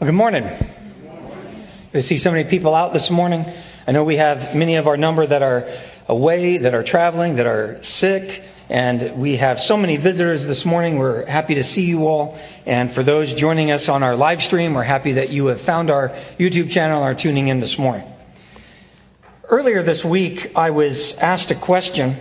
Well, good morning. Good to see so many people out this morning. I know we have many of our number that are away, that are traveling, that are sick, and we have so many visitors this morning. We're happy to see you all. And for those joining us on our live stream, we're happy that you have found our YouTube channel and are tuning in this morning. Earlier this week, I was asked a question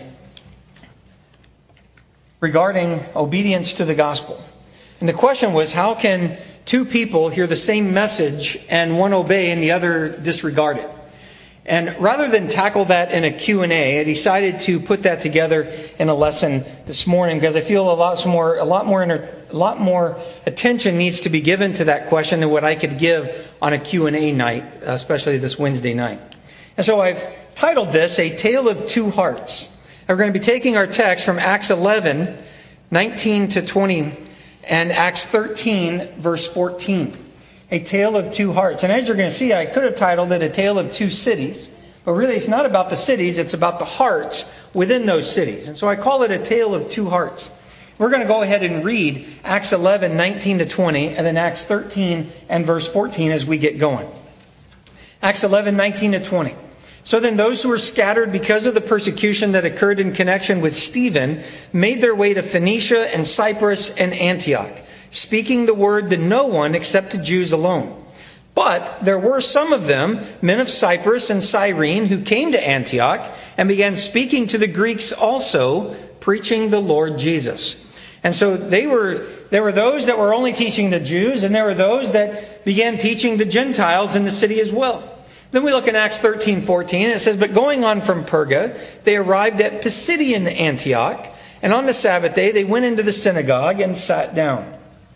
regarding obedience to the gospel. And the question was, how can two people hear the same message and one obey and the other disregard it? And rather than tackle that in a Q&A, I decided to put that together in a lesson this morning because I feel a lot more attention needs to be given to that question than what I could give on a Q&A night, especially this Wednesday night. And so I've titled this, A Tale of Two Hearts. And we're going to be taking our text from Acts 11, 19 to 20, and Acts 13, verse 14. A Tale of Two Hearts. And as you're going to see, I could have titled it A Tale of Two Cities. But really, it's not about the cities. It's about the hearts within those cities. And so I call it A Tale of Two Hearts. We're going to go ahead and read Acts 11, 19 to 20, and then Acts 13 and verse 14 as we get going. Acts 11, 19 to 20. So then those who were scattered because of the persecution that occurred in connection with Stephen made their way to Phoenicia and Cyprus and Antioch, speaking the word to no one except to Jews alone. But there were some of them, men of Cyprus and Cyrene, who came to Antioch and began speaking to the Greeks also, preaching the Lord Jesus. And so there were those that were only teaching the Jews, and there were those that began teaching the Gentiles in the city as well. Then we look in Acts 13, 14, and it says, But going on from Perga, they arrived at Pisidian Antioch, and on the Sabbath day they went into the synagogue and sat down.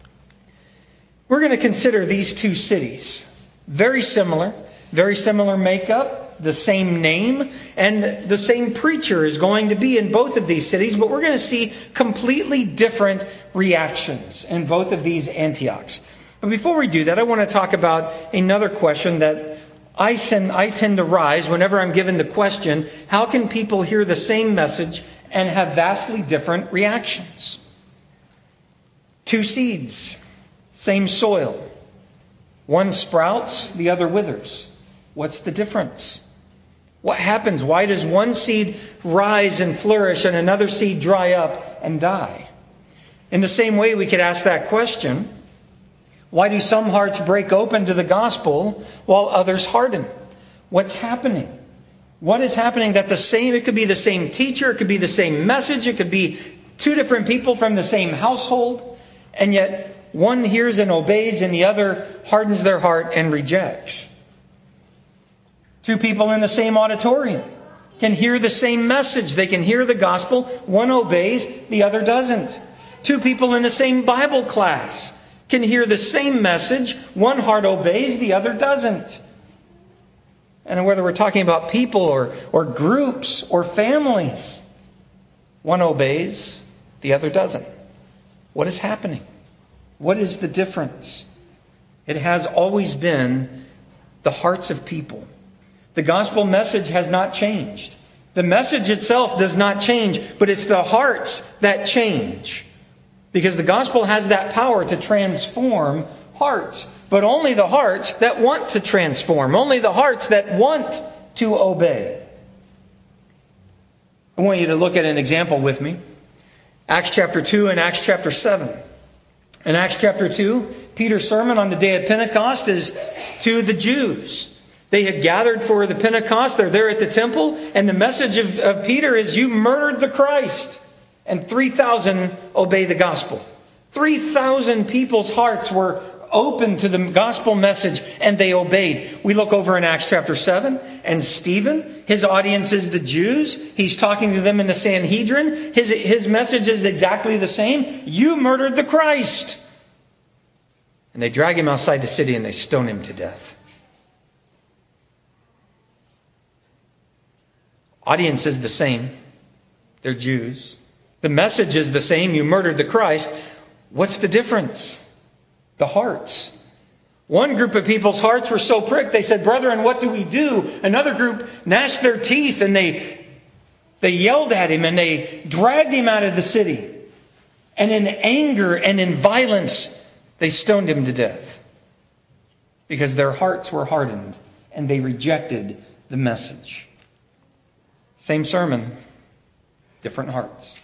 We're going to consider these two cities. Very similar makeup, the same name, and the same preacher is going to be in both of these cities, but we're going to see completely different reactions in both of these Antiochs. But before we do that, I want to talk about another question that I tend to rise whenever I'm given the question, how can people hear the same message and have vastly different reactions? Two seeds, same soil. One sprouts, the other withers. What's the difference? What happens? Why does one seed rise and flourish and another seed dry up and die? In the same way, we could ask that question, why do some hearts break open to the gospel while others harden? What's happening? What is happening that it could be the same teacher, it could be the same message, it could be two different people from the same household, and yet one hears and obeys and the other hardens their heart and rejects. Two people in the same auditorium can hear the same message. They can hear the gospel. One obeys, the other doesn't. Two people in the same Bible class can hear the same message. One heart obeys, the other doesn't. And whether we're talking about people or groups or families, one obeys, the other doesn't. What is happening? What is the difference? It has always been the hearts of people. The gospel message has not changed. The message itself does not change, but it's the hearts that change. Because the gospel has that power to transform hearts. But only the hearts that want to transform. Only the hearts that want to obey. I want you to look at an example with me. Acts chapter 2 and Acts chapter 7. In Acts chapter 2, Peter's sermon on the day of Pentecost is to the Jews. They had gathered for the Pentecost. They're there at the temple. And the message of Peter is, you murdered the Christ. And 3,000 obey the gospel. 3,000 people's hearts were open to the gospel message and they obeyed. We look over in Acts chapter 7 and Stephen, his audience is the Jews. He's talking to them in the Sanhedrin. His message is exactly the same. You murdered the Christ. And they drag him outside the city and they stone him to death. Audience is the same. They're Jews. The message is the same. You murdered the Christ. What's the difference? The hearts. One group of people's hearts were so pricked, they said, Brethren, what do we do? Another group gnashed their teeth and they yelled at him and they dragged him out of the city. And in anger and in violence, they stoned him to death. because their hearts were hardened and they rejected the message. Same sermon, different hearts.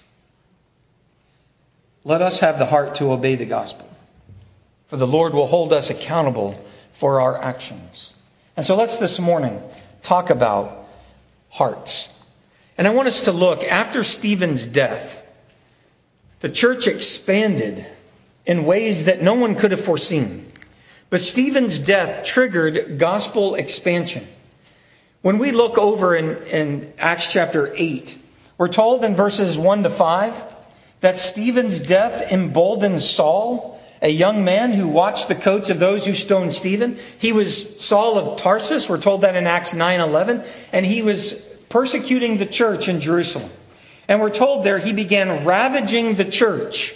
Let us have the heart to obey the gospel, for the Lord will hold us accountable for our actions. And so let's this morning talk about hearts. And I want us to look, after Stephen's death, the church expanded in ways that no one could have foreseen. But Stephen's death triggered gospel expansion. When we look over in Acts chapter 8, we're told in verses 1 to 5 that Stephen's death emboldened Saul, a young man who watched the coats of those who stoned Stephen. He was Saul of Tarsus. We're told that in Acts 9:11. And he was persecuting the church in Jerusalem. And we're told there he began ravaging the church.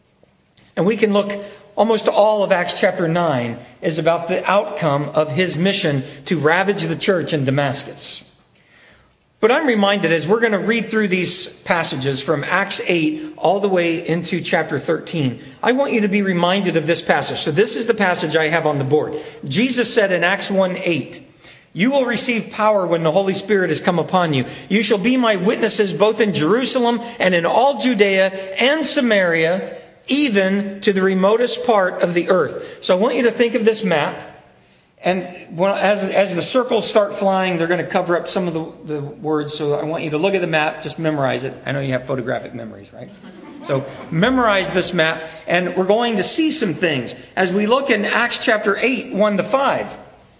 And we can look, almost all of Acts chapter 9 is about the outcome of his mission to ravage the church in Damascus. But I'm reminded, as we're going to read through these passages from Acts 8 all the way into chapter 13, I want you to be reminded of this passage. So this is the passage I have on the board. Jesus said in Acts 1:8, "You will receive power when the Holy Spirit has come upon you. You shall be my witnesses both in Jerusalem and in all Judea and Samaria, even to the remotest part of the earth." So I want you to think of this map. And as the circles start flying, they're going to cover up some of the words. So I want you to look at the map, just memorize it. I know you have photographic memories, right? So memorize this map, and we're going to see some things. As we look in Acts chapter 8, 1 to 5,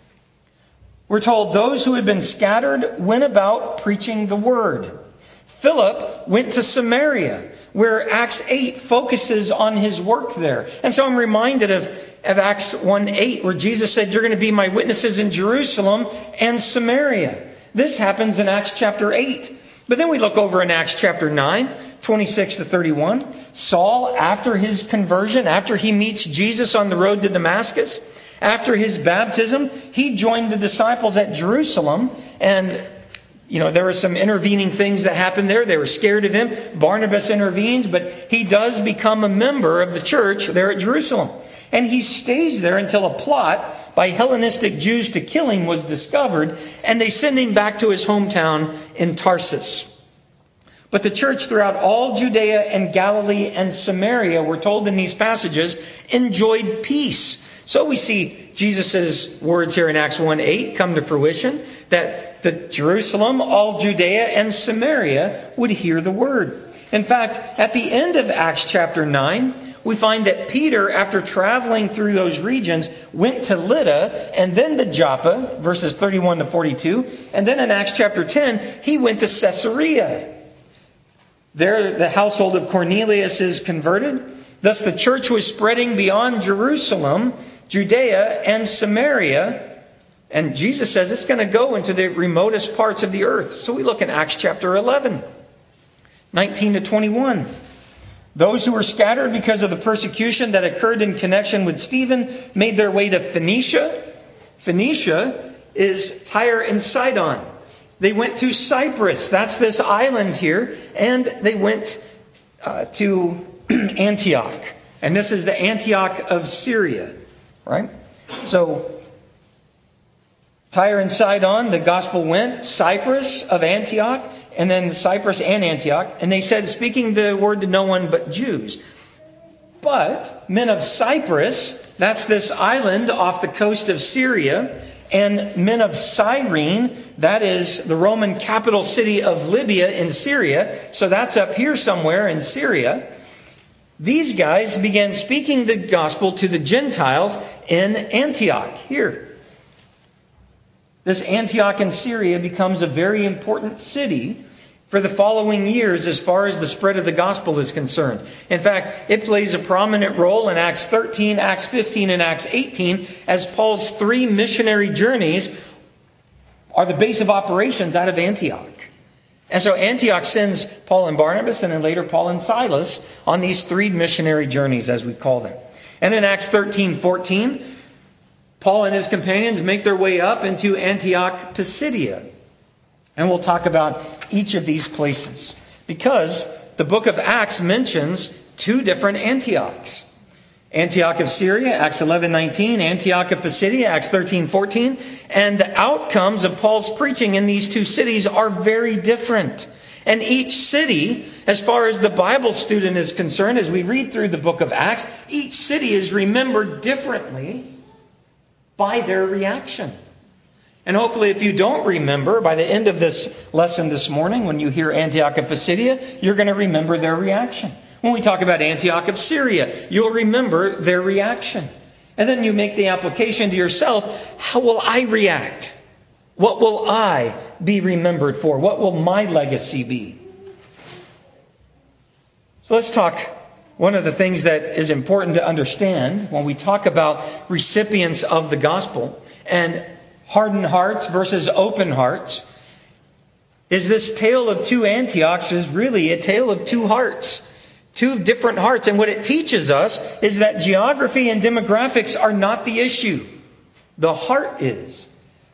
we're told those who had been scattered went about preaching the word. Philip went to Samaria, where Acts 8 focuses on his work there. And so I'm reminded of Acts 1:8, where Jesus said, "You're going to be my witnesses in Jerusalem and Samaria." This happens in Acts chapter 8. But then we look over in Acts chapter 9, 26 to 31. Saul, after his conversion, after he meets Jesus on the road to Damascus, after his baptism, he joined the disciples at Jerusalem. And there were some intervening things that happened there. They were scared of him. Barnabas intervenes, but he does become a member of the church there at Jerusalem. And he stays there until a plot by Hellenistic Jews to kill him was discovered, and they send him back to his hometown in Tarsus. But the church throughout all Judea and Galilee and Samaria, we're told in these passages, enjoyed peace. So we see Jesus' words here in Acts 1:8 come to fruition, that the Jerusalem, all Judea and Samaria would hear the word. In fact, at the end of Acts chapter 9, we find that Peter, after traveling through those regions, went to Lydda and then to Joppa, verses 31 to 42. And then in Acts chapter 10, he went to Caesarea. There, the household of Cornelius is converted. Thus, the church was spreading beyond Jerusalem, Judea, and Samaria. And Jesus says it's going to go into the remotest parts of the earth. So we look in Acts chapter 11, 19 to 21. Those who were scattered because of the persecution that occurred in connection with Stephen made their way to Phoenicia. Phoenicia is Tyre and Sidon. They went to Cyprus. That's this island here. And they went to Antioch. And this is the Antioch of Syria. Right? So Tyre and Sidon, the gospel went. Cyprus of Antioch. And then Cyprus and Antioch. And they said, speaking the word to no one but Jews. But men of Cyprus, that's this island off the coast of Syria, and men of Cyrene, that is the Roman capital city of Libya in Syria. So that's up here somewhere in Syria. These guys began speaking the gospel to the Gentiles in Antioch here. This Antioch in Syria becomes a very important city for the following years as far as the spread of the gospel is concerned. In fact, it plays a prominent role in Acts 13, Acts 15, and Acts 18 as Paul's 3 missionary journeys are the base of operations out of Antioch. And so Antioch sends Paul and Barnabas and then later Paul and Silas on these 3 missionary journeys, as we call them. And in Acts 13, 14, Paul and his companions make their way up into Antioch Pisidia. And we'll talk about each of these places, because the book of Acts mentions 2 different Antiochs. Antioch of Syria, Acts 11:19, Antioch of Pisidia, Acts 13:14. And the outcomes of Paul's preaching in these two cities are very different. And each city, as far as the Bible student is concerned, as we read through the book of Acts, each city is remembered differently by their reaction. And hopefully if you don't remember, by the end of this lesson this morning, when you hear Antioch of Pisidia, you're going to remember their reaction. When we talk about Antioch of Syria, you'll remember their reaction. And then you make the application to yourself, how will I react? What will I be remembered for? What will my legacy be? So let's talk. One of the things that is important to understand when we talk about recipients of the gospel and hardened hearts versus open hearts is this tale of two Antiochs is really a tale of two hearts. Two different hearts. And what it teaches us is that geography and demographics are not the issue. The heart is.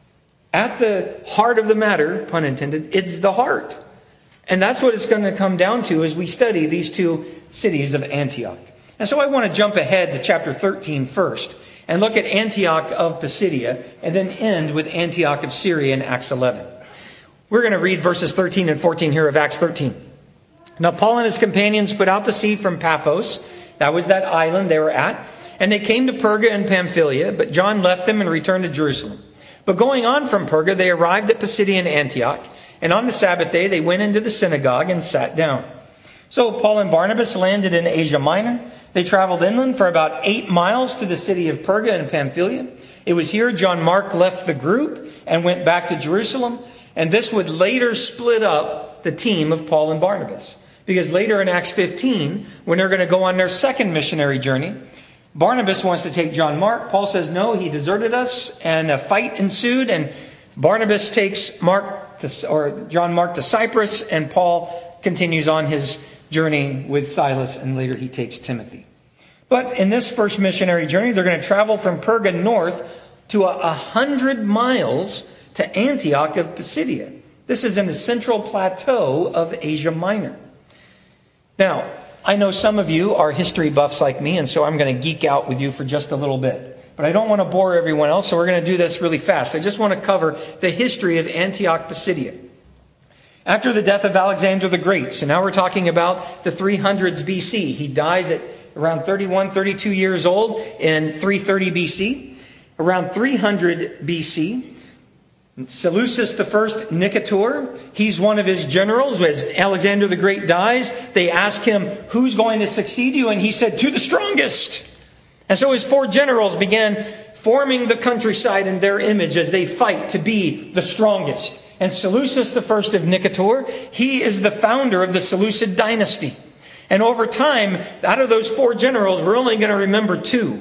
At the heart of the matter, pun intended, it's the heart. And that's what it's going to come down to as we study these two cities of Antioch. And so I want to jump ahead to chapter 13 first and look at Antioch of Pisidia and then end with Antioch of Syria in Acts 11. We're going to read verses 13 and 14 here of Acts 13. Now Paul and his companions put out to sea from Paphos. That was that island they were at. And they came to Perga and Pamphylia, but John left them and returned to Jerusalem. But going on from Perga, they arrived at Pisidian Antioch, and on the Sabbath day they went into the synagogue and sat down. So Paul and Barnabas landed in Asia Minor. They traveled inland for about 8 miles to the city of Perga and Pamphylia. It was here John Mark left the group and went back to Jerusalem, and this would later split up the team of Paul and Barnabas. Because later in Acts 15, when they're going to go on their second missionary journey, Barnabas wants to take John Mark. Paul says, no, he deserted us, and a fight ensued, and Barnabas takes John Mark to Cyprus, and Paul continues on his journey with Silas, and later he takes Timothy. But in this first missionary journey, they're going to travel from Perga north to 100 miles to Antioch of Pisidia. This is in the central plateau of Asia Minor. Now, I know some of you are history buffs like me, and so I'm going to geek out with you for just a little bit. But I don't want to bore everyone else, so we're going to do this really fast. I just want to cover the history of Antioch Pisidia. After the death of Alexander the Great, so now we're talking about the 300s BC. He dies at around 31, 32 years old in 330 BC. Around 300 BC, Seleucus I Nicator, he's one of his generals. As Alexander the Great dies, they ask him, who's going to succeed you? And he said, to the strongest. And so his 4 generals began forming the countryside in their image as they fight to be the strongest. And Seleucus I of Nicator, he is the founder of the Seleucid dynasty. And over time, out of those 4 generals, we're only going to remember 2.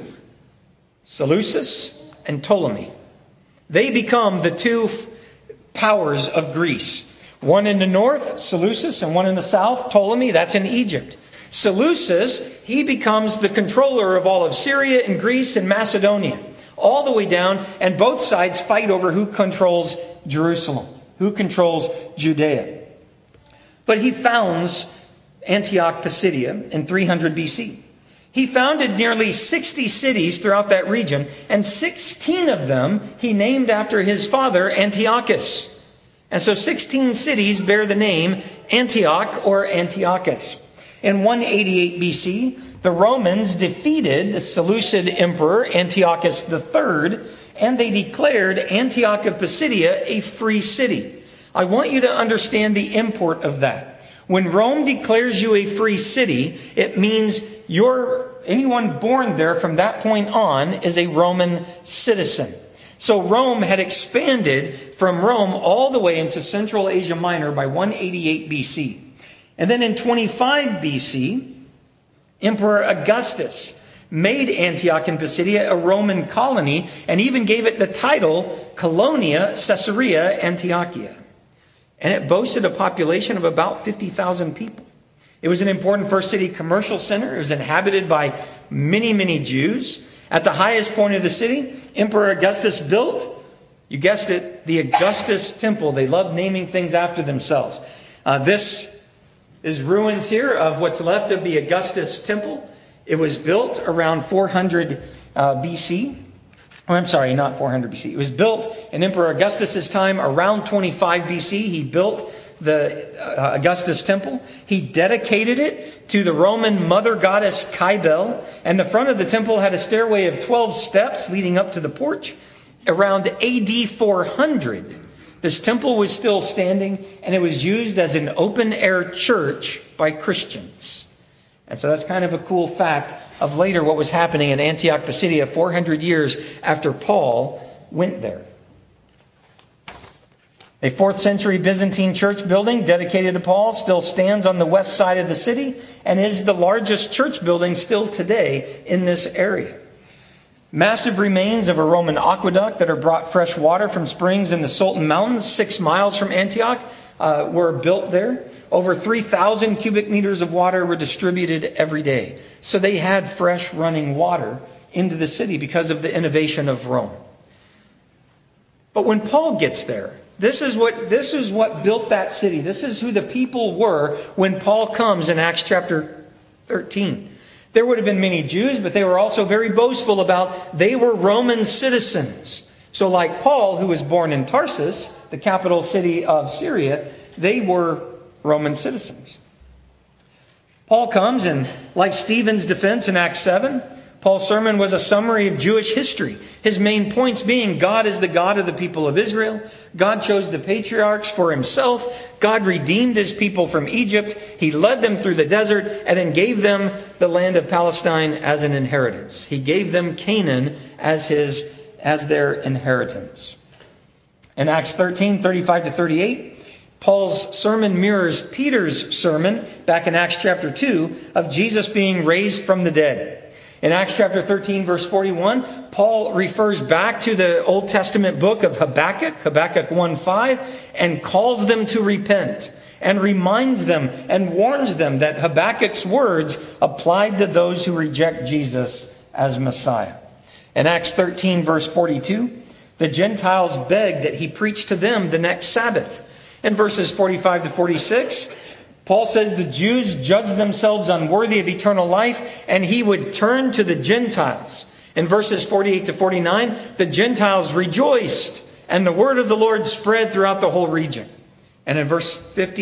Seleucus and Ptolemy. They become the 2 powers of Greece. One in the north, Seleucus, and one in the south, Ptolemy. That's in Egypt. Seleucus, he becomes the controller of all of Syria and Greece and Macedonia. All the way down, and both sides fight over who controls Jerusalem, who controls Judea. But he founds Antioch Pisidia in 300 BC. He founded nearly 60 cities throughout that region, and 16 of them he named after his father, Antiochus. And so 16 cities bear the name Antioch or Antiochus. In 188 BC, the Romans defeated the Seleucid emperor, Antiochus III, and they declared Antioch of Pisidia a free city. I want you to understand the import of that. When Rome declares you a free city, it means anyone born there from that point on is a Roman citizen. So Rome had expanded from Rome all the way into Central Asia Minor by 188 BC. And then in 25 BC, Emperor Augustus made Antioch in Pisidia a Roman colony and even gave it the title Colonia Caesarea Antiochia. And it boasted a population of about 50,000 people. It was an important first city commercial center. It was inhabited by many, many Jews. At the highest point of the city, Emperor Augustus built, you guessed it, the Augustus Temple. They love naming things after themselves. This is ruins here of what's left of the Augustus Temple. It was built around 400 BC. Oh, I'm sorry, not 400 BC. It was built in Emperor Augustus' time around 25 BC. He built the Augustus Temple. He dedicated it to the Roman mother goddess Cybele. And the front of the temple had a stairway of 12 steps leading up to the porch. Around AD 400, this temple was still standing, and it was used as an open-air church by Christians. And so that's kind of a cool fact of later what was happening in Antioch Pisidia 400 years after Paul went there. A 4th century Byzantine church building dedicated to Paul still stands on the west side of the city and is the largest church building still today in this area. Massive remains of a Roman aqueduct that are brought fresh water from springs in the Sultan Mountains, 6 miles from Antioch, were built there. Over 3,000 cubic meters of water were distributed every day. So they had fresh running water into the city because of the innovation of Rome. But when Paul gets there, this is what built that city. This is who the people were when Paul comes in Acts chapter 13. There would have been many Jews, but they were also very boastful about they were Roman citizens. So like Paul, who was born in Tarsus, the capital city of Syria, they were Roman citizens. Paul comes, and like Stephen's defense in Acts 7, Paul's sermon was a summary of Jewish history. His main points being God is the God of the people of Israel. God chose the patriarchs for himself. God redeemed his people from Egypt. He led them through the desert and then gave them the land of Palestine as an inheritance. He gave them Canaan as their inheritance. In Acts 13:35-38, Paul's sermon mirrors Peter's sermon back in Acts chapter 2 of Jesus being raised from the dead. In Acts chapter 13, verse 41, Paul refers back to the Old Testament book of Habakkuk 1:5, and calls them to repent, and reminds them and warns them that Habakkuk's words applied to those who reject Jesus as Messiah. In Acts 13, verse 42, the Gentiles begged that he preach to them the next Sabbath. In verses 45-46, Paul says the Jews judged themselves unworthy of eternal life, and he would turn to the Gentiles. In verses 48-49, the Gentiles rejoiced, and the word of the Lord spread throughout the whole region. And in verse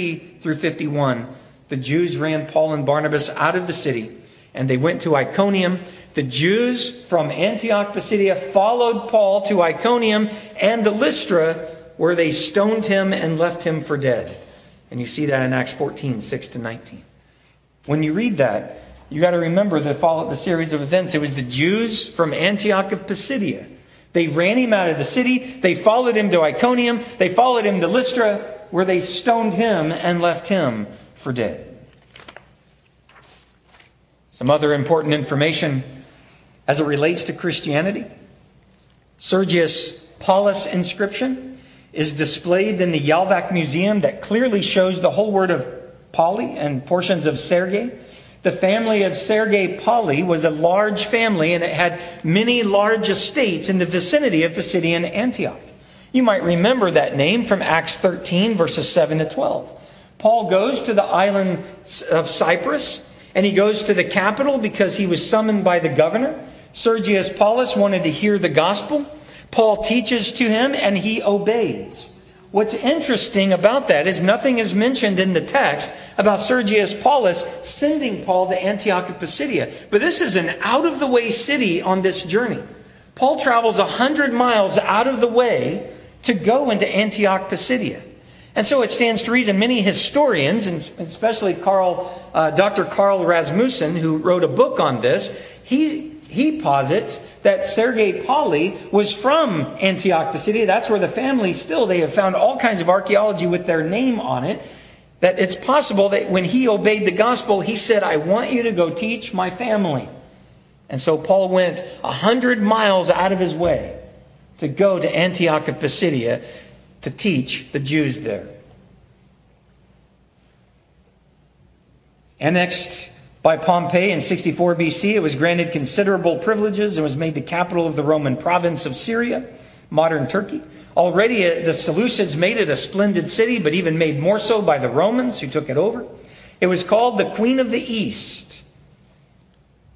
50-51, the Jews ran Paul and Barnabas out of the city, and they went to Iconium. The Jews from Antioch Pisidia followed Paul to Iconium and to Lystra, where they stoned him and left him for dead. And you see that in Acts 14:6-19. When you read that, you got to remember the series of events. It was the Jews from Antioch of Pisidia. They ran him out of the city. They followed him to Iconium. They followed him to Lystra, where they stoned him and left him for dead. Some other important information as it relates to Christianity. Sergius Paulus inscription is displayed in the Yalvac Museum that clearly shows the whole word of Pauli and portions of Sergei. The family of Sergei Pauli was a large family, and it had many large estates in the vicinity of Pisidian Antioch. You might remember that name from Acts 13, verses 7-12. Paul goes to the island of Cyprus, and he goes to the capital because he was summoned by the governor. Sergius Paulus wanted to hear the gospel. Paul teaches to him, and he obeys. What's interesting about that is nothing is mentioned in the text about Sergius Paulus sending Paul to Antioch of Pisidia. But this is an out-of-the-way city on this journey. Paul travels 100 miles out of the way to go into Antioch Pisidia. And so it stands to reason many historians, and especially Dr. Carl Rasmussen, who wrote a book on this, he posits that Sergei Pauli was from Antioch Pisidia. That's where the family they have found all kinds of archaeology with their name on it. That it's possible that when he obeyed the gospel, he said, I want you to go teach my family. And so Paul went 100 miles out of his way to go to Antioch of Pisidia to teach the Jews there. Annexed by Pompey in 64 BC, it was granted considerable privileges and was made the capital of the Roman province of Syria, modern Turkey. Already the Seleucids made it a splendid city, but even made more so by the Romans who took it over. It was called the Queen of the East.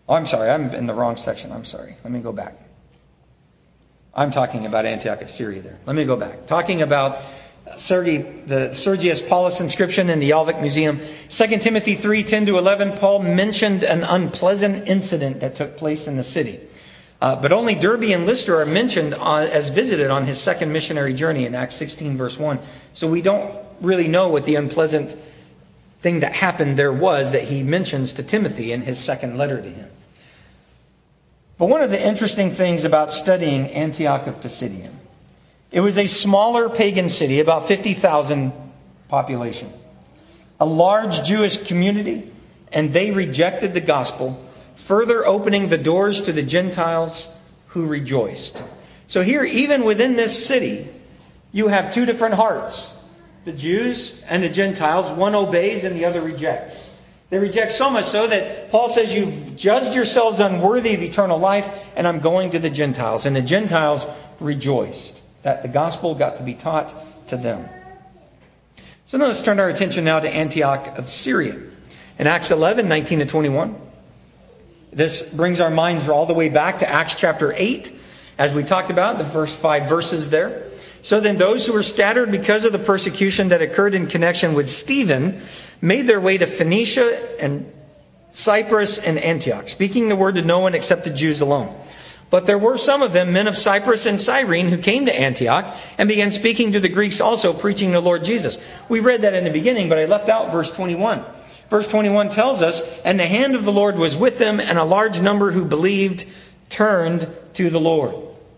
Oh, I'm sorry. I'm in the wrong section. I'm sorry. Let me go back. I'm talking about Antioch of Syria there. Let me go back. Talking about the Sergius Paulus inscription in the Yalvik Museum. 2 Timothy 3:10-11, Paul mentioned an unpleasant incident that took place in the city. But only Derbe and Lystra are mentioned as visited on his second missionary journey in Acts 16 verse 1. So we don't really know what the unpleasant thing that happened there was that he mentions to Timothy in his second letter to him. But one of the interesting things about studying Antioch of Pisidian, it was a smaller pagan city, about 50,000 population, a large Jewish community, and they rejected the gospel, further opening the doors to the Gentiles who rejoiced. So here, even within this city, you have two different hearts, the Jews and the Gentiles. One obeys and the other rejects. They reject so much so that Paul says, you've judged yourselves unworthy of eternal life, and I'm going to the Gentiles. And the Gentiles rejoiced that the gospel got to be taught to them. So now let's turn our attention now to Antioch of Syria. In Acts 11:19-21, this brings our minds all the way back to Acts chapter 8, as we talked about, the first 5 verses there. So then those who were scattered because of the persecution that occurred in connection with Stephen made their way to Phoenicia and Cyprus and Antioch, speaking the word to no one except the Jews alone. But there were some of them, men of Cyprus and Cyrene, who came to Antioch and began speaking to the Greeks also, preaching the Lord Jesus. We read that in the beginning, but I left out verse 21. Verse 21 tells us, and the hand of the Lord was with them, and a large number who believed turned to the Lord.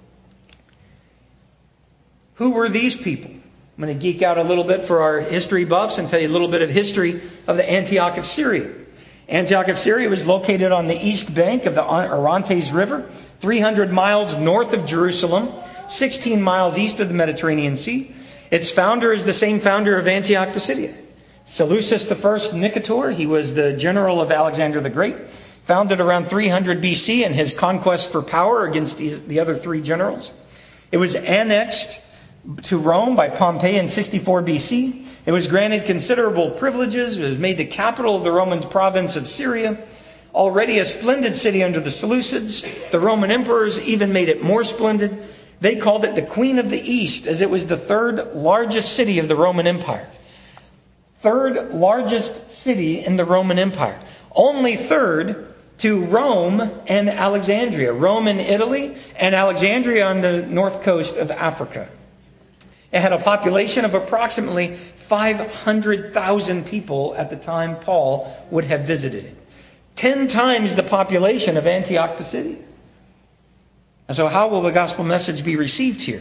Who were these people? I'm going to geek out a little bit for our history buffs and tell you a little bit of history of the Antioch of Syria. Antioch of Syria was located on the east bank of the Orontes River, 300 miles north of Jerusalem, 16 miles east of the Mediterranean Sea. Its founder is the same founder of Antioch Pisidia, Seleucus I Nicator. He was the general of Alexander the Great, founded around 300 BC in his conquest for power against the other 3 generals. It was annexed to Rome by Pompey in 64 BC. It was granted considerable privileges. It was made the capital of the Roman province of Syria. Already a splendid city under the Seleucids. The Roman emperors even made it more splendid. They called it the Queen of the East, as it was the 3rd largest city of the Roman Empire. 3rd largest city in the Roman Empire. Only 3rd to Rome and Alexandria. Rome in Italy and Alexandria on the north coast of Africa. It had a population of approximately 500,000 people at the time Paul would have visited it. 10 times the population of Antioch Pisidia. And so how will the gospel message be received here?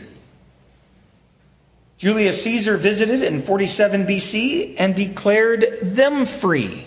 Julius Caesar visited in 47 BC and declared them free.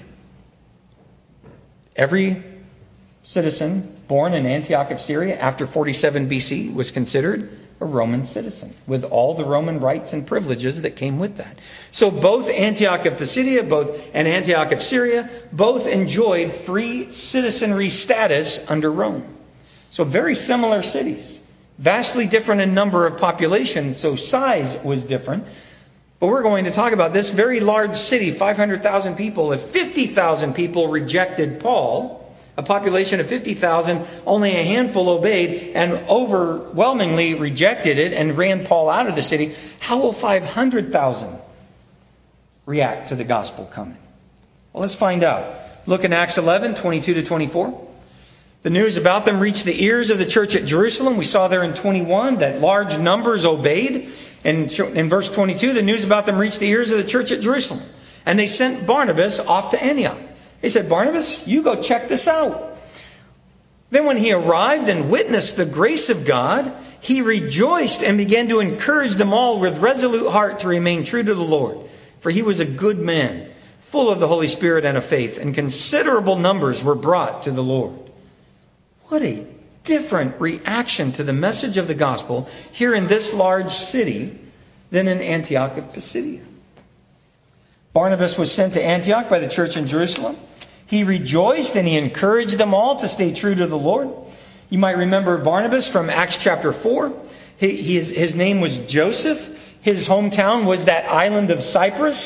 Every citizen born in Antioch of Syria after 47 BC was considered a Roman citizen, with all the Roman rights and privileges that came with that. So both Antioch of Pisidia and Antioch of Syria both enjoyed free citizenry status under Rome. So very similar cities, vastly different in number of population, so size was different. But we're going to talk about this very large city, 500,000 people. If 50,000 people rejected Paul, a population of 50,000, only a handful obeyed and overwhelmingly rejected it and ran Paul out of the city, how will 500,000 react to the gospel coming? Well, let's find out. Look in Acts 11:22-24. The news about them reached the ears of the church at Jerusalem. We saw there in 21 that large numbers obeyed. And in verse 22, the news about them reached the ears of the church at Jerusalem. And they sent Barnabas off to Antioch. They said, Barnabas, you go check this out. Then when he arrived and witnessed the grace of God, he rejoiced and began to encourage them all with resolute heart to remain true to the Lord. For he was a good man, full of the Holy Spirit and of faith, and considerable numbers were brought to the Lord. What a different reaction to the message of the gospel here in this large city than in Antioch of Pisidia. Barnabas was sent to Antioch by the church in Jerusalem. He rejoiced and he encouraged them all to stay true to the Lord. You might remember Barnabas from Acts chapter 4. His name was Joseph. His hometown was that island of Cyprus.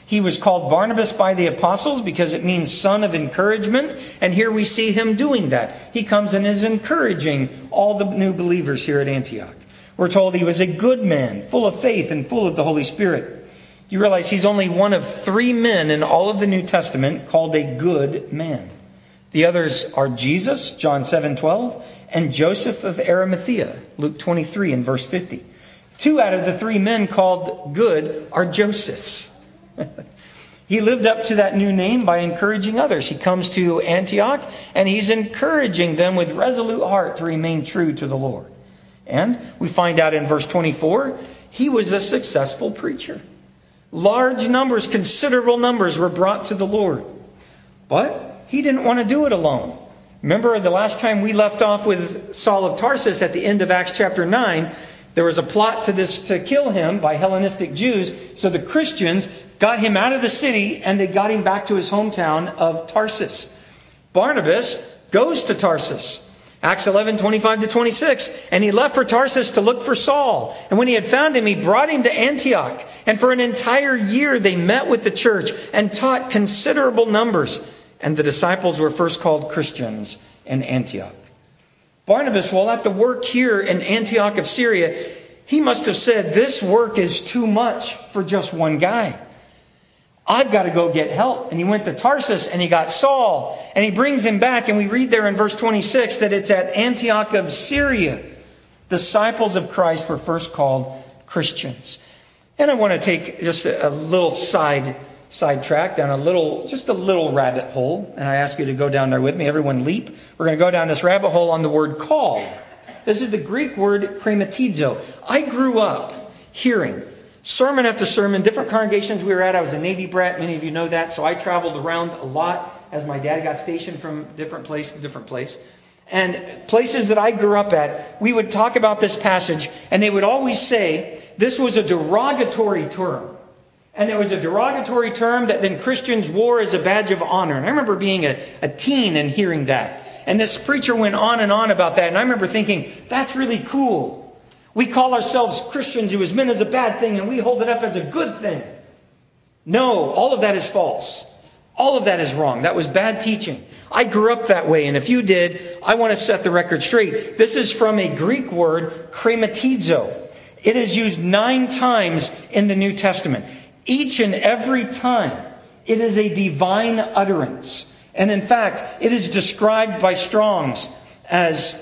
He was called Barnabas by the apostles because it means son of encouragement. And here we see him doing that. He comes and is encouraging all the new believers here at Antioch. We're told he was a good man, full of faith and full of the Holy Spirit. You realize he's only one of 3 men in all of the New Testament called a good man. The others are Jesus, John 7:12, and Joseph of Arimathea, Luke 23 and verse 50. 2 out of the 3 men called good are Josephs. He lived up to that new name by encouraging others. He comes to Antioch and he's encouraging them with resolute heart to remain true to the Lord. And we find out in verse 24, he was a successful preacher. Large numbers, considerable numbers were brought to the Lord. But he didn't want to do it alone. Remember the last time we left off with Saul of Tarsus at the end of Acts chapter 9, there was a plot to kill him by Hellenistic Jews. So the Christians got him out of the city and they got him back to his hometown of Tarsus. Barnabas goes to Tarsus. Acts 11:25-26. And he left for Tarsus to look for Saul. And when he had found him, he brought him to Antioch. And for an entire year they met with the church and taught considerable numbers. And the disciples were first called Christians in Antioch. Barnabas, while at the work here in Antioch of Syria, he must have said, this work is too much for just one guy. I've got to go get help. And he went to Tarsus and he got Saul. And he brings him back. And we read there in verse 26 that it's at Antioch of Syria. Disciples of Christ were first called Christians. And I want to take just a little sidetrack down just a little rabbit hole. And I ask you to go down there with me. Everyone leap. We're going to go down this rabbit hole on the word called. This is the Greek word krematizo. I grew up hearing sermon after sermon, different congregations we were at. I was a Navy brat. Many of you know that. So I traveled around a lot as my dad got stationed from different place to different place. And places that I grew up at, we would talk about this passage and they would always say this was a derogatory term. And it was a derogatory term that then Christians wore as a badge of honor. And I remember being a teen and hearing that. And this preacher went on and on about that. And I remember thinking, that's really cool. We call ourselves Christians. It was meant as a bad thing and we hold it up as a good thing. No, all of that is false. All of that is wrong. That was bad teaching. I grew up that way. And if you did, I want to set the record straight. This is from a Greek word, krematizo. It is used 9 times in the New Testament. Each and every time, it is a divine utterance. And in fact, it is described by Strong's as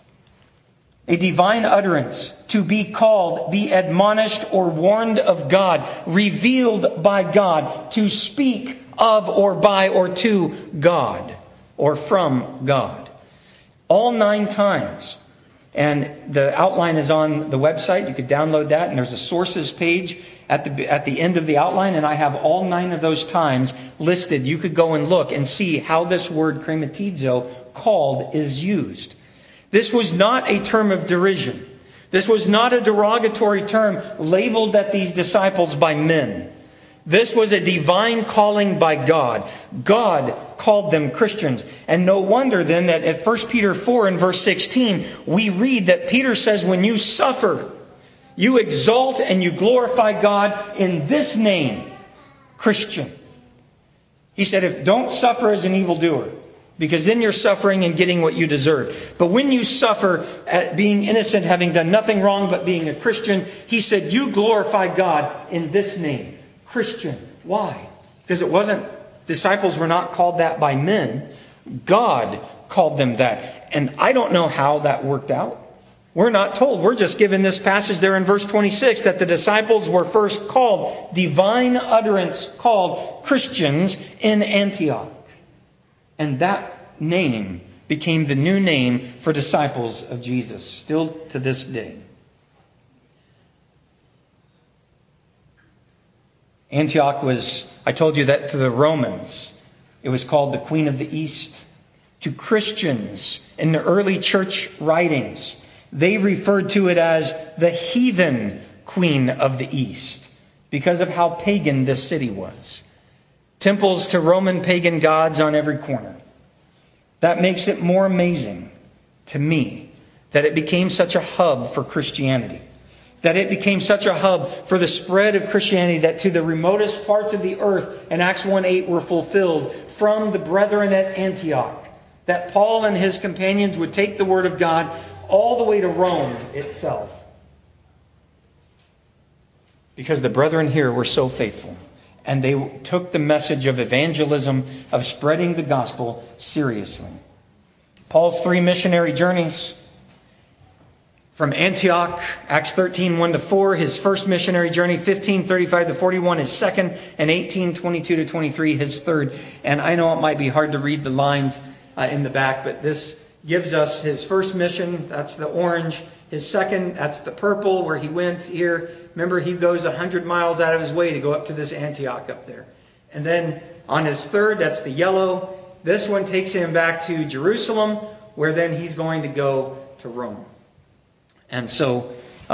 a divine utterance, to be called, be admonished or warned of God, revealed by God, to speak of or by or to God or from God. All 9 times. And the outline is on the website. You could download that. And there's a sources page at the end of the outline. And I have all 9 of those times listed. You could go and look and see how this word krematizo, called, is used. This was not a term of derision. This was not a derogatory term labeled at these disciples by men. This was a divine calling by God. God called them Christians. And no wonder then that at 1 Peter 4 and verse 16, we read that Peter says, when you suffer, you exalt and you glorify God in this name, Christian. He said, don't suffer as an evildoer, because then you're suffering and getting what you deserve. But when you suffer at being innocent, having done nothing wrong but being a Christian, he said, you glorify God in this name, Christian. Why? Because disciples were not called that by men. God called them that. And I don't know how that worked out. We're not told. We're just given this passage there in verse 26 that the disciples were first called, divine utterance called Christians in Antioch. And that name became the new name for disciples of Jesus, still to this day. Antioch was, I told you that to the Romans, it was called the Queen of the East. To Christians in the early church writings, they referred to it as the heathen Queen of the East because of how pagan this city was. Temples to Roman pagan gods on every corner. That makes it more amazing to me that it became such a hub for Christianity. that it became such a hub for the spread of Christianity that to the remotest parts of the earth in Acts 1:8 were fulfilled from the brethren at Antioch. That Paul and his companions would take the word of God all the way to Rome itself. Because the brethren here were so faithful. And they took the message of evangelism, of spreading the gospel, seriously. Paul's 3 missionary journeys. From Antioch, Acts 13:1-4, his first missionary journey, 15:35-41, his second, and 18:22-23, his third. And I know it might be hard to read the lines in the back, but this gives us his first mission, that's the orange. His second, that's the purple, where he went here. Remember, he goes 100 miles out of his way to go up to this Antioch up there. And then on his third, that's the yellow. This one takes him back to Jerusalem, where then he's going to go to Rome. And so,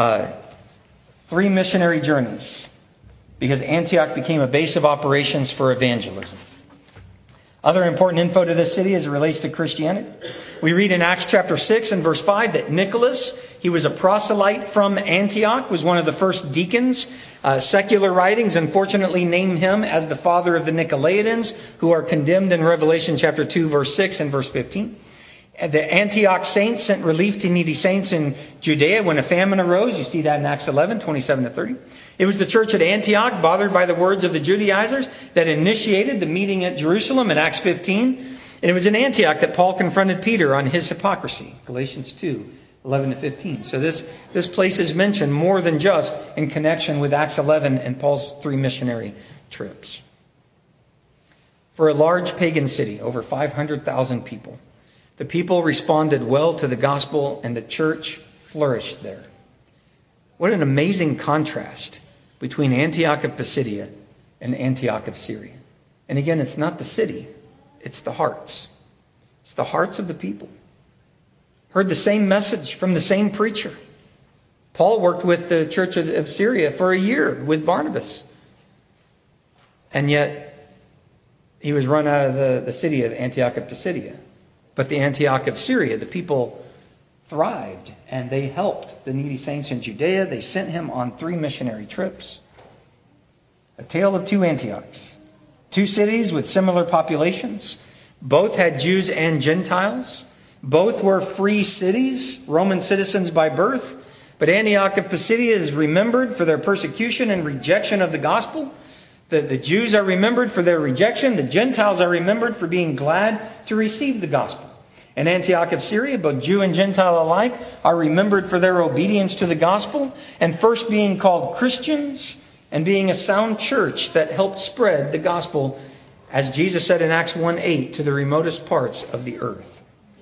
3 missionary journeys, because Antioch became a base of operations for evangelism. Other important info to this city as it relates to Christianity. We read in Acts chapter 6 and verse 5 that Nicholas, he was a proselyte from Antioch, was one of the first deacons. Secular writings unfortunately name him as the father of the Nicolaitans, who are condemned in Revelation chapter 2 verse 6 and verse 15. The Antioch saints sent relief to needy saints in Judea when a famine arose. You see that in Acts 11:27-30. It was the church at Antioch, bothered by the words of the Judaizers, that initiated the meeting at Jerusalem in Acts 15. And it was in Antioch that Paul confronted Peter on his hypocrisy. Galatians 2:11-15. So this place is mentioned more than just in connection with Acts 11 and Paul's 3 missionary trips. For a large pagan city, over 500,000 people, the people responded well to the gospel and the church flourished there. What an amazing contrast between Antioch of Pisidia and Antioch of Syria. And again, it's not the city, it's the hearts. It's the hearts of the people. Heard the same message from the same preacher. Paul worked with the church of Syria for a year with Barnabas. And yet, he was run out of the city of Antioch of Pisidia. But the Antioch of Syria, the people thrived and they helped the needy saints in Judea. They sent him on 3 missionary trips. A tale of 2 Antiochs. 2 cities with similar populations. Both had Jews and Gentiles. Both were free cities, Roman citizens by birth. But Antioch of Pisidia is remembered for their persecution and rejection of the gospel. The Jews are remembered for their rejection. The Gentiles are remembered for being glad to receive the gospel. In Antioch of Syria, both Jew and Gentile alike are remembered for their obedience to the gospel and first being called Christians and being a sound church that helped spread the gospel, as Jesus said in Acts 1:8, to the remotest parts of the earth.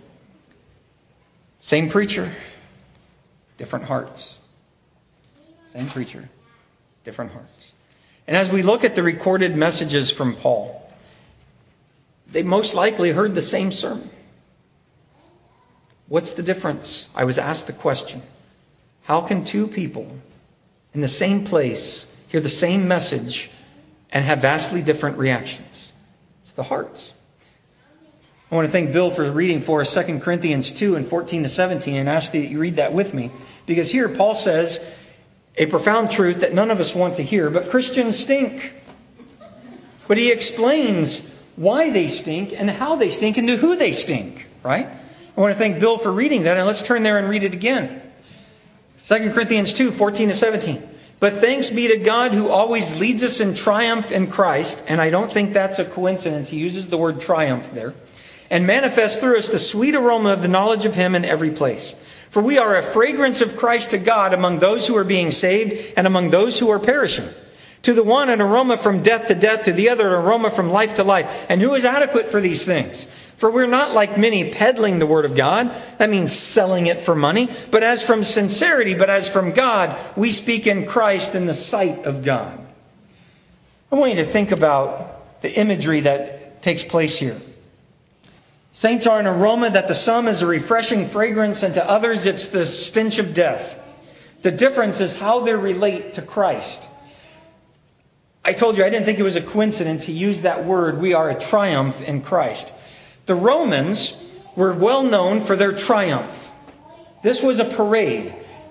Same preacher, different hearts. Same preacher, different hearts. And as we look at the recorded messages from Paul, they most likely heard the same sermon. What's the difference? I was asked the question. How can 2 people in the same place hear the same message and have vastly different reactions? It's the hearts. I want to thank Bill for reading for us 2 Corinthians 2 and 14-17 and ask that you read that with me. Because here Paul says a profound truth that none of us want to hear, but Christians stink. But he explains why they stink and how they stink and to who they stink, right? I want to thank Bill for reading that, and let's turn there and read it again. 2 Corinthians 2, 14-17. But thanks be to God who always leads us in triumph in Christ, and I don't think that's a coincidence. He uses the word triumph there. And manifests through us the sweet aroma of the knowledge of Him in every place. For we are a fragrance of Christ to God among those who are being saved and among those who are perishing. To the one an aroma from death to death, to the other an aroma from life to life. And who is adequate for these things? For we're not like many peddling the word of God. That means selling it for money. But as from sincerity, but as from God, we speak in Christ in the sight of God. I want you to think about the imagery that takes place here. Saints are an aroma that to some is a refreshing fragrance, and to others it's the stench of death. The difference is how they relate to Christ. I told you I didn't think it was a coincidence he used that word, we are a triumph in Christ. The Romans were well known for their triumph. This was a parade.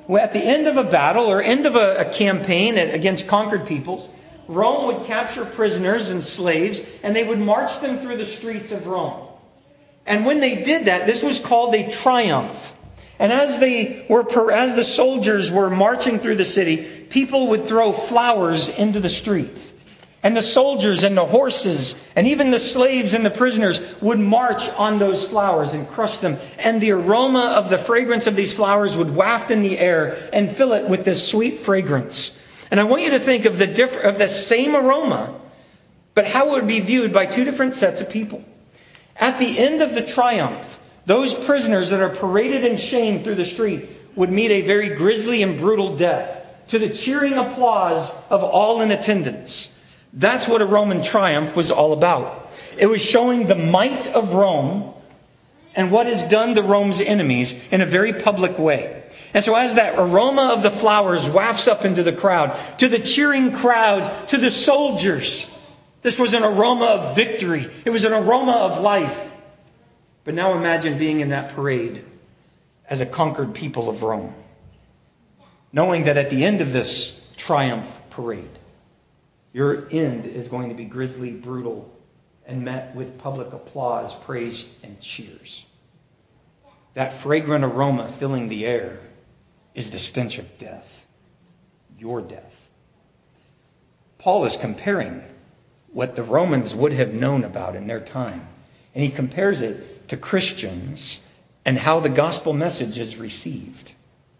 at the end of a battle or end of a campaign against conquered peoples, Rome would capture prisoners and slaves, and they would march them through the streets of Rome. And when they did that, this was called a triumph. And as the soldiers were marching through the city, people would throw flowers into the street. And the soldiers and the horses and even the slaves and the prisoners would march on those flowers and crush them. And the aroma of the fragrance of these flowers would waft in the air and fill it with this sweet fragrance. And I want you to think of the same aroma, but how it would be viewed by two different sets of people. At the end of the triumph, those prisoners that are paraded in shame through the street would meet a very grisly and brutal death to the cheering applause of all in attendance. That's what a Roman triumph was all about. It was showing the might of Rome and what is done to Rome's enemies in a very public way. And so as that aroma of the flowers wafts up into the crowd, to the cheering crowds, to the soldiers, this was an aroma of victory. It was an aroma of life. But now imagine being in that parade as a conquered people of Rome, knowing that at the end of this triumph parade, your end is going to be grisly, brutal, and met with public applause, praise, and cheers. That fragrant aroma filling the air is the stench of death, your death. Paul is comparing what the Romans would have known about in their time, and he compares it to Christians and how the gospel message is received.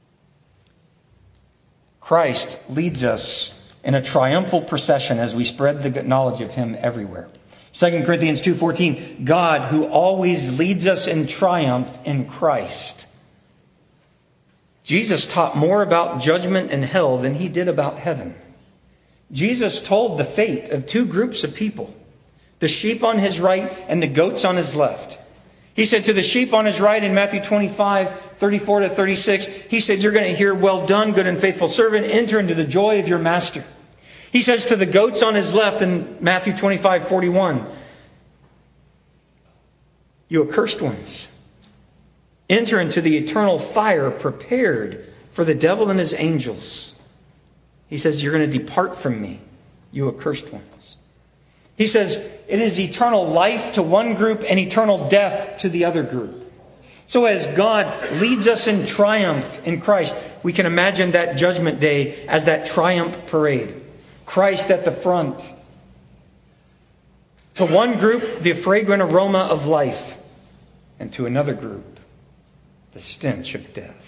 Christ leads us in a triumphal procession as we spread the knowledge of Him everywhere. 2 Corinthians 2:14, God who always leads us in triumph in Christ. Jesus taught more about judgment and hell than He did about heaven. Jesus told the fate of two groups of people, the sheep on His right and the goats on His left. He said to the sheep on His right in Matthew 25:34-36, He said, you're going to hear, well done, good and faithful servant, enter into the joy of your master. He says to the goats on His left in Matthew 25:41, you accursed ones, enter into the eternal fire prepared for the devil and his angels. He says, you're going to depart from me, you accursed ones. He says, it is eternal life to one group and eternal death to the other group. So as God leads us in triumph in Christ, we can imagine that judgment day as that triumph parade. Christ at the front. To one group, the fragrant aroma of life. And to another group, the stench of death.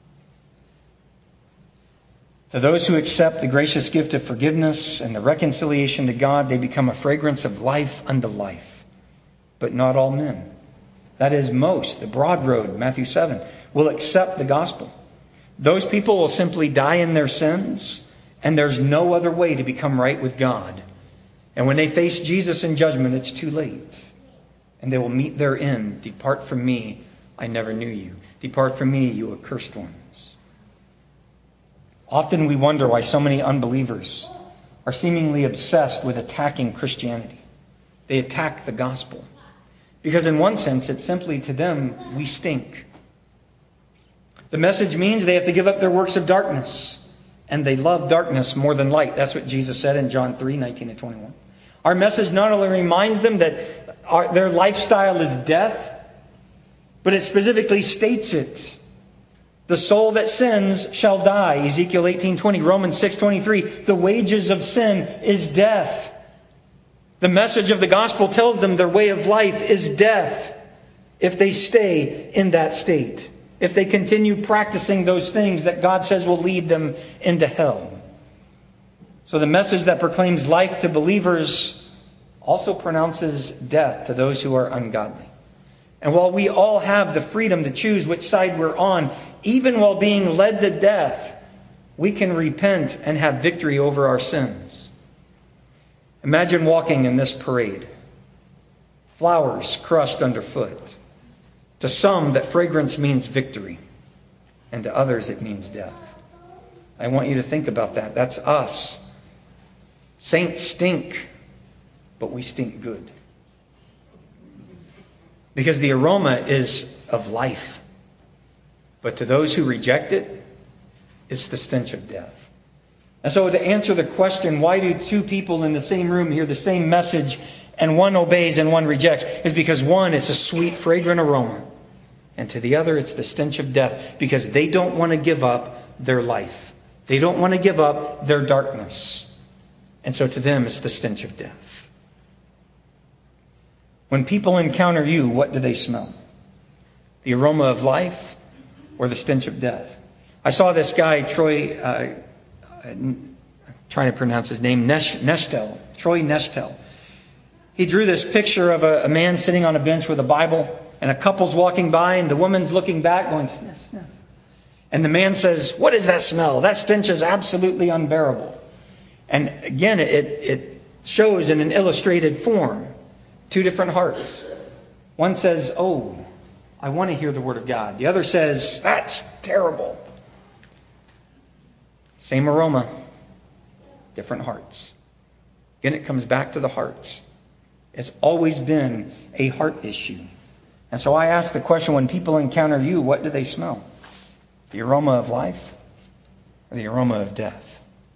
To those who accept the gracious gift of forgiveness and the reconciliation to God, they become a fragrance of life unto life. But not all men. That is most, the broad road, Matthew 7, will accept the gospel. Those people will simply die in their sins, and there's no other way to become right with God. And when they face Jesus in judgment, it's too late. And they will meet their end. Depart from me, I never knew you. Depart from me, you accursed ones. Often we wonder why so many unbelievers are seemingly obsessed with attacking Christianity. They attack the gospel. Because in one sense, it's simply to them, we stink. The message means they have to give up their works of darkness. And they love darkness more than light. That's what Jesus said in John 3:19-21. Our message not only reminds them that their lifestyle is death, but it specifically states it. The soul that sins shall die. Ezekiel 18:20, Romans 6:23. The wages of sin is death. The message of the gospel tells them their way of life is death if they stay in that state. If they continue practicing those things that God says will lead them into hell. So the message that proclaims life to believers also pronounces death to those who are ungodly. And while we all have the freedom to choose which side we're on, even while being led to death, we can repent and have victory over our sins. Imagine walking in this parade. Flowers crushed underfoot. To some, that fragrance means victory. And to others, it means death. I want you to think about that. That's us. Saints stink, but we stink good. Because the aroma is of life. But to those who reject it, it's the stench of death. And so to answer the question, why do two people in the same room hear the same message and one obeys and one rejects, is because one, it's a sweet, fragrant aroma. And to the other, it's the stench of death, because they don't want to give up their life. They don't want to give up their darkness. And so to them, it's the stench of death. When people encounter you, what do they smell? The aroma of life or the stench of death? I saw this guy, Troy, trying to pronounce his name, Nestel. Troy Nestel. He drew this picture of a man sitting on a bench with a Bible, and a couple's walking by, and the woman's looking back going, sniff, sniff. And the man says, what is that smell? That stench is absolutely unbearable. And again, it shows in an illustrated form two different hearts. One says, oh, I want to hear the Word of God. The other says, that's terrible. Same aroma, different hearts. Again, it comes back to the hearts. It's always been a heart issue. And so I ask the question, when people encounter you, what do they smell? The aroma of life or the aroma of death?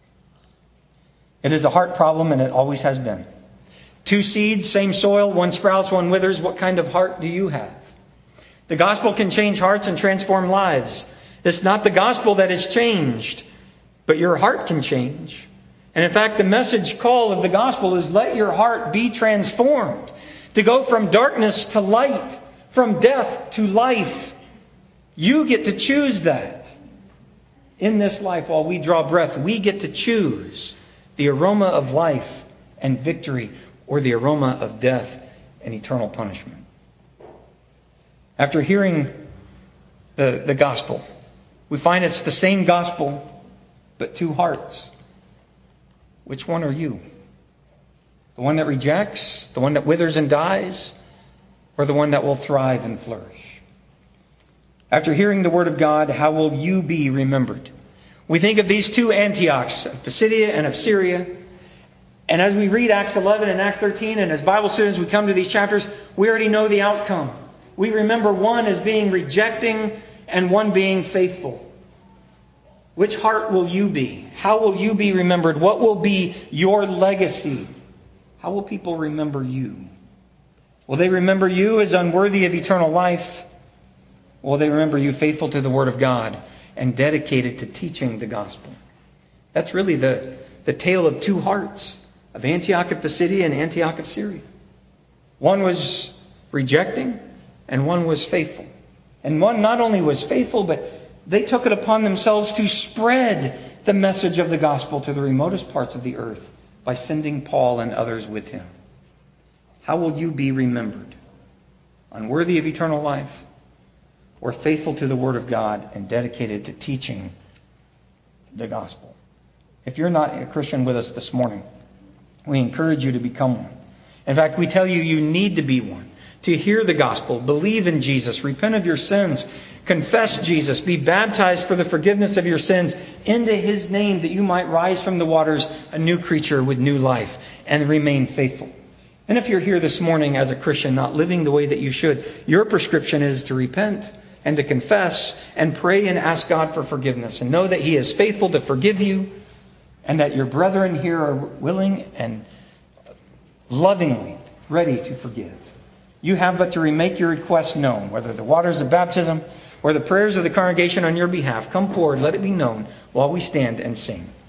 It is a heart problem, and it always has been. Two seeds, same soil, one sprouts, one withers. What kind of heart do you have? The gospel can change hearts and transform lives. It's not the gospel that has changed, but your heart can change. And in fact, the message call of the gospel is let your heart be transformed. To go from darkness to light, from death to life. You get to choose that. In this life, while we draw breath, we get to choose the aroma of life and victory, or the aroma of death and eternal punishment. After hearing the gospel, we find it's the same gospel, but two hearts. Which one are you? The one that rejects? The one that withers and dies? Or the one that will thrive and flourish? After hearing the word of God, how will you be remembered? We think of these two Antiochs, of Pisidia and of Syria. And as we read Acts 11 and Acts 13, and as Bible students we come to these chapters, we already know the outcome. We remember one as being rejecting and one being faithful. Which heart will you be? How will you be remembered? What will be your legacy? How will people remember you? Will they remember you as unworthy of eternal life? Or will they remember you faithful to the Word of God and dedicated to teaching the gospel? That's really the tale of two hearts, of Antioch of Pisidia and Antioch of Syria. One was rejecting and one was faithful. And one not only was faithful, but they took it upon themselves to spread the message of the gospel to the remotest parts of the earth by sending Paul and others with him. How will you be remembered? Unworthy of eternal life, or faithful to the Word of God and dedicated to teaching the gospel? If you're not a Christian with us this morning, we encourage you to become one. In fact, we tell you, you need to be one. To hear the gospel, believe in Jesus, repent of your sins, confess Jesus, be baptized for the forgiveness of your sins into His name, that you might rise from the waters a new creature with new life and remain faithful. And if you're here this morning as a Christian, not living the way that you should, your prescription is to repent and to confess and pray and ask God for forgiveness, and know that He is faithful to forgive you, and that your brethren here are willing and lovingly ready to forgive. You have but to make your request known, whether the waters of baptism or the prayers of the congregation on your behalf. Come forward, let it be known while we stand and sing.